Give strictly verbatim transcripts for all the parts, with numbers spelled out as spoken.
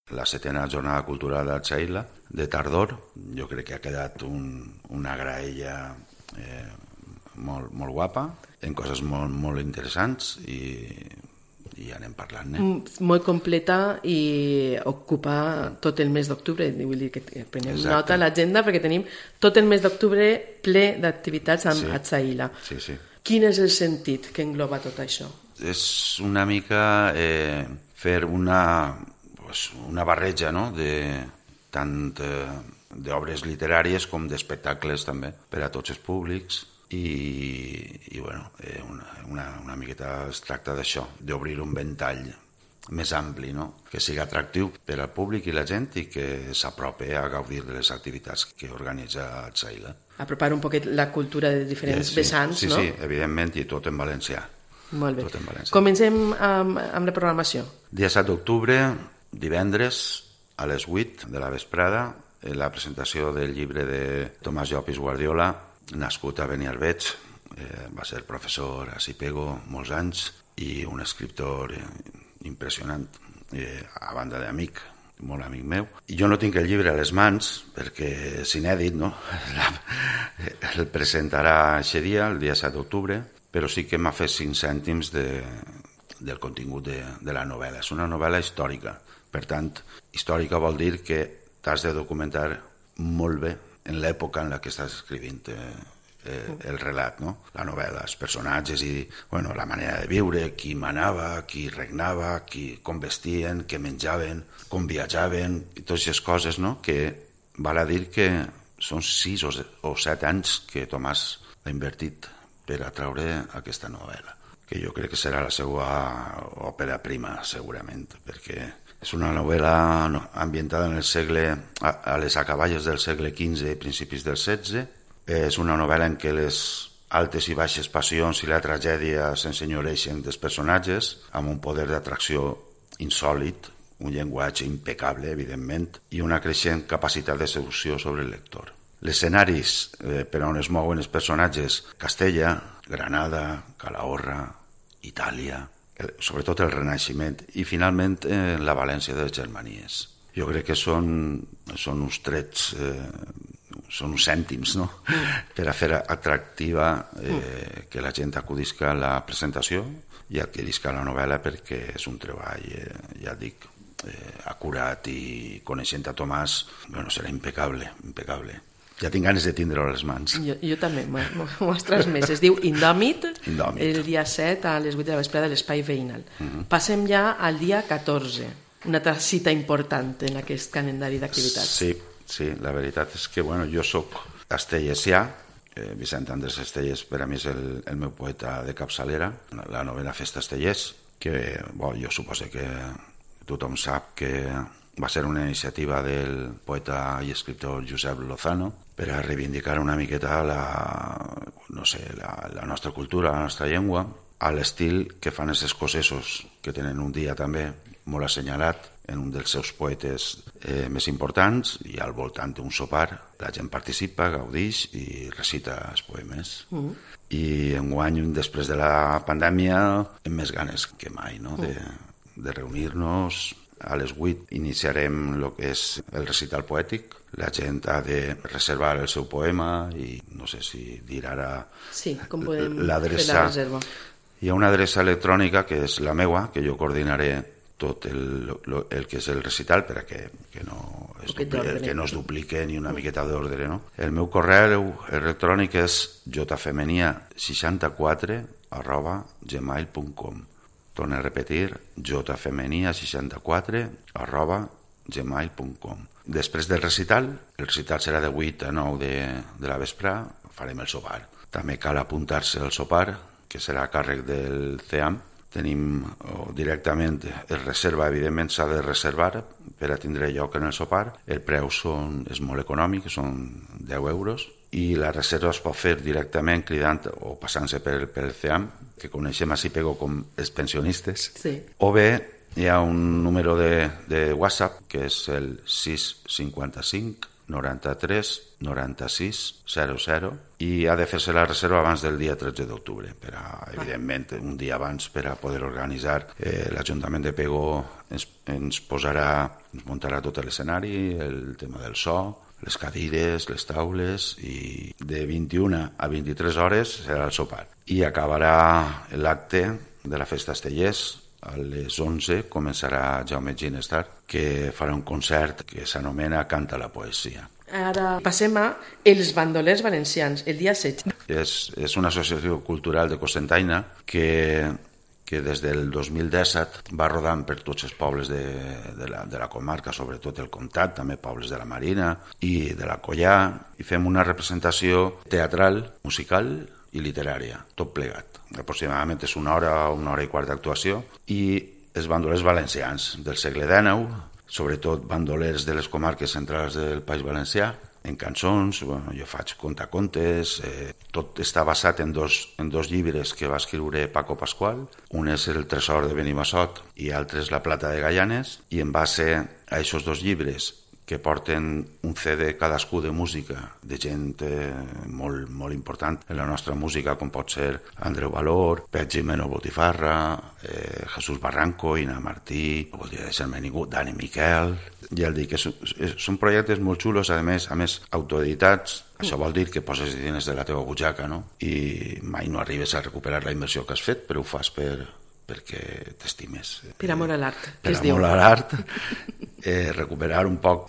la setena jornada cultural d'Atxaila, de tardor. Jo crec que ha quedat un, una graella eh, molt, molt guapa, en coses molt, molt interessants i, i anem parlant. Eh? Molt completa i ocupa tot el mes d'octubre. Vull dir que prenem Exacte. nota a l'agenda perquè tenim tot el mes d'octubre ple d'activitats amb Sí. Atxaila. Sí, sí. Quin és el sentit que engloba tot això? És una mica eh, fer una, pues, una barreja, no?, de tant eh, d'obres literàries com d'espectacles també per a tots els públics i, i bueno, eh, una, una, una miqueta es tracta d'això, d'obrir un ventall més ampli, no?, que sigui atractiu per al públic i la gent i que s'apropi a gaudir de les activitats que organitza Atxaila. Apropar un poquet la cultura de diferents sí, vessants, sí, no? Sí, sí, evidentment, i tot en valencià. Molt bé. Tot en valencià. Comencem amb, amb la programació. Dia set d'octubre, divendres, a les vuit de la vesprada, la presentació del llibre de Tomàs Llopis Guardiola, nascut a Beniarbeig, eh, va ser professor a Sipego molts anys i un escriptor eh, impressionant, eh, a banda d'amic, molt amic meu. I jo no tinc el llibre a les mans perquè és inèdit, no? El presentarà aquest dia, el dia set d'octubre, però sí que m'ha fet cinc cèntims de, del contingut de, de la novel·la. És una novel·la històrica. Per tant, històrica vol dir que t'has de documentar molt bé en l'època en la que estàs escrivint eh, eh, el relat, no? La novel·la, els personatges i bueno, la manera de viure, qui manava, qui regnava, qui, com vestien, què menjaven, com viatjaven, i totes aquestes coses, no?, que val a dir que són sis o, o set anys que Tomàs ha invertit per a treure aquesta novel·la, que jo crec que serà la seva òpera prima, segurament, perquè és una novel·la ambientada en el segle, a, a les acaballes del segle quinze i principis del setze. És una novel·la en què les altes i baixes passions i la tragèdia s'ensenyoreixen dels personatges, amb un poder d'atracció insòlit, un llenguatge impecable, evidentment, i una creixent capacitat de seducció sobre el lector. Els escenaris eh, per on es mouen els personatges: Castella, Granada, Calahorra, Itàlia, el, sobretot el Renaixement, i finalment eh, la València de les Germanies. Jo crec que són, són uns trets, eh, són uns cèntims, no?, per a fer atractiva eh, que la gent acudisca a la presentació i adquirisca la novel·la, perquè és un treball, eh, ja dic, eh, acurat, i coneixent a Tomàs, bueno, serà impecable, impecable. Ja tinc ganes de tindre-ho a les mans. Jo, jo també, m'ho has transmès. Es diu Indòmit, Indòmit, el dia set a les vuit de la vesprada a l'Espai Veïnal. Uh-huh. Passem ja al dia catorze, una altra cita important en aquest calendari d'activitats. Sí, sí, la veritat és que bueno, jo soc castellesià, eh, Vicent Andrés Estellés per a mi és el, el meu poeta de capçalera, la novena Festa Estellés, que bo, jo suposo que tothom sap que va ser una iniciativa del poeta i escriptor Josep Lozano per a reivindicar una miqueta la, no sé, la, la nostra cultura, la nostra llengua, a l'estil que fan els escocesos, que tenen un dia també molt assenyalat en un dels seus poetes eh, més importants, i al voltant d'un sopar la gent participa, gaudix i recita els poemes. Mm. I enguany, després de la pandèmia, amb més ganes que mai, no?, de, de reunir-nos. A les vuit iniciarem el que és el recital poètic. La gent ha de reservar el seu poema i no sé si dir ara sí, com podem l'adreça. Fer la reserva. Hi ha una adreça electrònica que és la meua, que jo coordinaré tot el, el que és el recital per a que, que, no, es dupli, que no es duplique ni una miqueta d'ordre, no? El meu correu electrònic és jfemenia seixanta-quatre arroba gmail punt com. Torno a repetir, jfemenia seixanta-quatre arroba gmail punt com. Després del recital, el recital serà de vuit a nou de, de la vespre, farem el sopar. També cal apuntar-se al sopar, que serà a càrrec del C E A M. Tenim oh, directament, es reserva, evidentment s'ha de reservar per a tindre lloc en el sopar. El preu són, és molt econòmic, són deu euros, i la reserva es pot fer directament cridant o passant-se per, per el C E A M, que coneixem a Sipego com els pensionistes, sí. O bé hi ha un número de, de WhatsApp que és el sis cinquanta-cinc noranta-tres noranta-sis zero zero i ha de fer-se la reserva abans del dia tretze d'octubre, per a, evidentment, un dia abans per a poder organitzar. Eh, L'Ajuntament de Pego ens, ens posarà, ens muntarà tot l'escenari, el tema del so, les cadires, les taules, i de vint-i-una a vint-i-tres hores serà el sopar. I acabarà l'acte de la Festa Estellers. A les onze començarà Jaume Ginestar, que farà un concert que s'anomena Canta la poesia. Ara passem a Els Bandolers Valencians, el dia setze. És, és una associació cultural de Cocentaina que, que des del dos mil disset va rodant per tots els pobles de, de, la, de la comarca, sobretot el Comtat, també pobles de la Marina i de la Collà, i fem una representació teatral, musical i literària, tot plegat. Aproximadament és una hora, una hora i quart d'actuació, i els bandolers valencians del segle dinou, sobretot bandolers de les comarques centrals del País Valencià, en cançons, bueno, jo faig contacontes, eh, tot està basat en dos, en dos llibres que va escriure Paco Pascual, un és El tresor de Benimassot i l'altre és La plata de Gaianes, i en base a aquests dos llibres, que porten un C D cadascú de música, de gent eh, molt, molt important en la nostra música, com pot ser Andreu Valor, Pet Gimeno Botifarra, eh, Jesús Barranco, Ina Martí, no voldria deixar-me ningú, Dani Miquel. Ja el dic, que són, són projectes molt xulos, a més, a més autoeditats. Això vol dir que poses diners de la teva butxaca, no? I mai no arribes a recuperar la inversió que has fet, però ho fas per, perquè t'estimes. Per amor a l'art. Per amor a l'art. Eh, recuperar un poc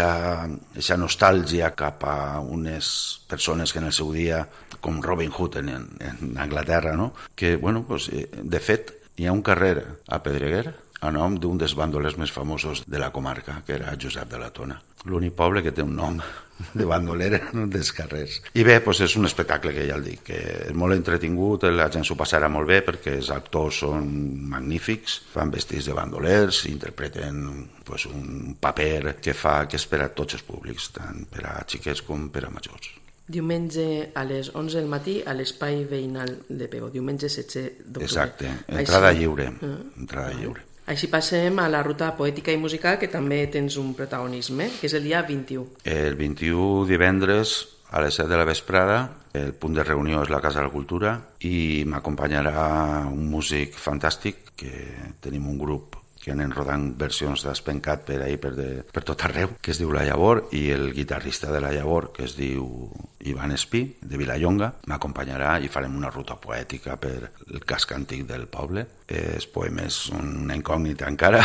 aquesta nostàlgia cap a unes persones que en el seu dia, com Robin Hood en, en Anglaterra, no? Que, bueno, pues, eh, de fet, hi ha un carrer a Pedreguer a nom d'un dels bandolers més famosos de la comarca, que era Josep de la Tona. L'únic poble que té un nom de bandoler en un dels carrers. I bé, doncs és un espectacle que ja el dic, que és molt entretingut, la gent s'ho passarà molt bé perquè els actors són magnífics, van vestits de bandolers, interpreten doncs, un paper que fa que és per a tots els públics, tant per a xiquets com per a majors. Diumenge a les onze del matí a l'espai veïnal de Pego, diumenge setze d'octubre. Exacte, entrada Així... lliure, entrada ah. lliure. Així passem a la ruta poètica i musical, que també tens un protagonisme, que és el dia vint-i-u. El vint-i-u divendres a les set de la vesprada, el punt de reunió és la Casa de la Cultura i m'acompanyarà un músic fantàstic, que tenim un grup que anem rodant versions d'Espencat per ahir, per, de, per tot arreu, que es diu La Llavor, i el guitarrista de La Llavor, que es diu Ivan Espí, de Vilallonga, m'acompanyarà i farem una ruta poètica per el casc antic del poble. Els poemes són una incògnita encara,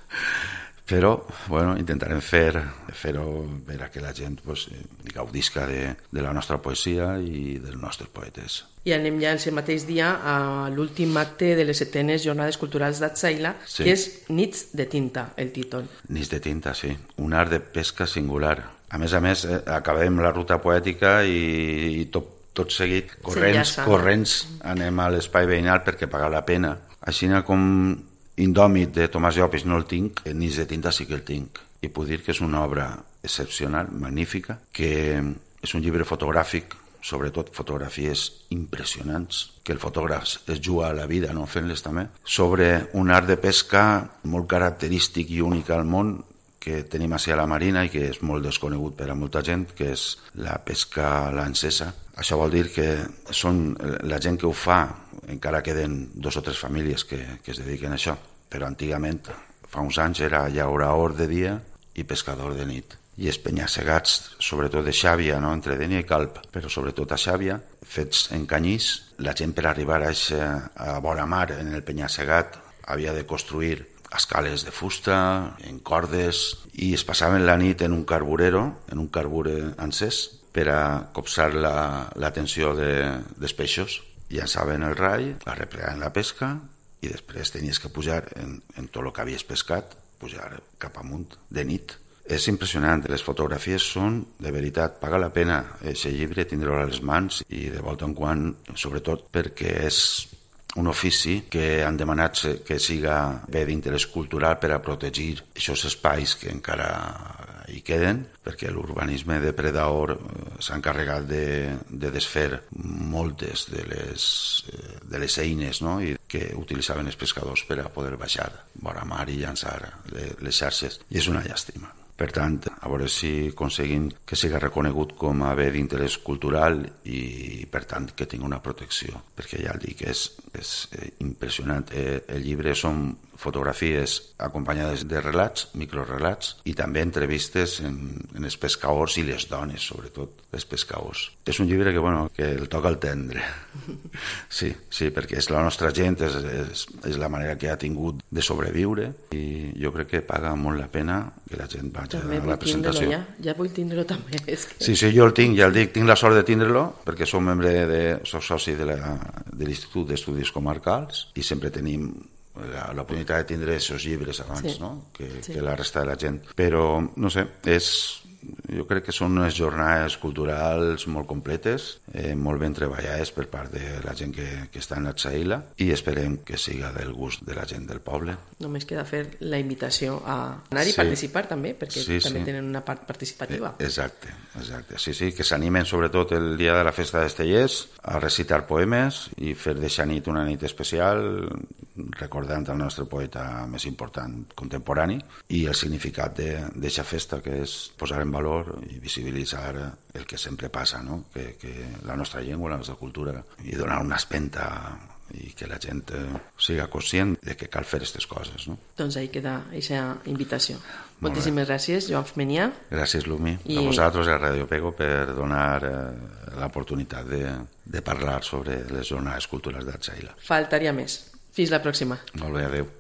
però bueno, intentarem fer, fer-ho per a que la gent pues, gaudisca de, de la nostra poesia i dels nostres poetes. I anem ja el mateix dia a l'últim acte de les setenes Jornades Culturals d'Atzaila, sí. Que és Nits de tinta, el títol. Nits de tinta, sí. Un art de pesca singular. A més a més, eh, acabem la ruta poètica i, i tot, tot seguit, corrents, sí, ja corrents, anem a l'espai veïnal perquè paga la pena. Així com Indòmit de Tomàs Llopis no el tinc, Nits de tinta sí que el tinc. I puc dir que és una obra excepcional, magnífica, que és un llibre fotogràfic, sobretot fotografies impressionants, que el fotògraf es juga a la vida, no fent-les també, sobre un art de pesca molt característic i únic al món que tenim així a la Marina i que és molt desconegut per a molta gent, que és la pesca lancesa. Això vol dir que són la gent que ho fa, encara queden dos o tres famílies que, que es dediquen a això, però antigament, fa uns anys, era llaurador de dia i pescador de nit. I els penya-segats, sobretot de xàbia, no? Entre Dénia i Calp, però sobretot a xàbia, fets en canyís, la gent per arribar a, eixa, a vora mar en el penya-segat havia de construir escales de fusta, en cordes, i es passaven la nit en un carburero, en un carbure encès, per a copsar la, la tensió de, dels peixos. Llançaven el rai, arreplegaven la pesca, i després tenies que pujar en, en tot el que havies pescat, pujar cap amunt de nit. És impressionant, les fotografies són, de veritat, paga la pena aquest llibre, tindre-ho a les mans i de volta en quan, sobretot perquè és un ofici que han demanat que siga bé d'interès cultural per a protegir aquests espais que encara hi queden, perquè l'urbanisme depredador s'ha encarregat de, de desfer moltes de les, de les eines, no? I que utilitzaven els pescadors per a poder baixar vora mar i llançar les xarxes. I és una llàstima. Per tant, a veure si aconseguim que sigui reconegut com a bé d'interès cultural i, per tant, que tingui una protecció, perquè ja el dic, és, és impressionant. El llibre són fotografies acompanyades de relats, microrelats, i també entrevistes en, en els pescadors i les dones, sobretot, els pescadors. És un llibre que, bueno, que el toca el tendre. Sí, sí, perquè és la nostra gent, és, és, és la manera que ha tingut de sobreviure, i jo crec que paga molt la pena que la gent vagi també a la presentació. Ja. ja vull tindre-lo també. És que... Sí, sí, jo el tinc, ja el dic, tinc la sort de tindre-lo, perquè som membre de, soc soci de la, de l'Institut d'Estudis Comarcals i sempre tenim l'oportunitat de tindre aquests llibres abans, sí, no? que, sí. que la resta de la gent. Però, no sé, és, jo crec que són unes jornades culturals molt completes, eh, molt ben treballades per part de la gent que, que està en Atsaïla, i esperem que siga del gust de la gent del poble. Només queda fer la invitació a anar-hi i sí. participar també, perquè sí, també sí. tenen una part participativa. Eh, exacte, exacte. Sí, sí, que s'animen sobretot el dia de la festa d'Estellers a recitar poemes i fer d'eixa nit una nit especial, recordant el nostre poeta més important contemporani i el significat d'eixa festa, que és posar en valor i visibilitzar el que sempre passa, no? que, que la nostra llengua, la nostra cultura, i donar una espenta i que la gent siga conscient de que cal fer aquestes coses. No? Doncs ahí queda aquesta invitació. Moltíssimes gràcies, Joan Femenià. Gràcies, Lumi, I... a vosaltres i a Radio Pego per donar eh, l'oportunitat de, de parlar sobre les jornades culturals d'Atsaïla. Faltaria més. Fins la pròxima. Molt bé, adeu.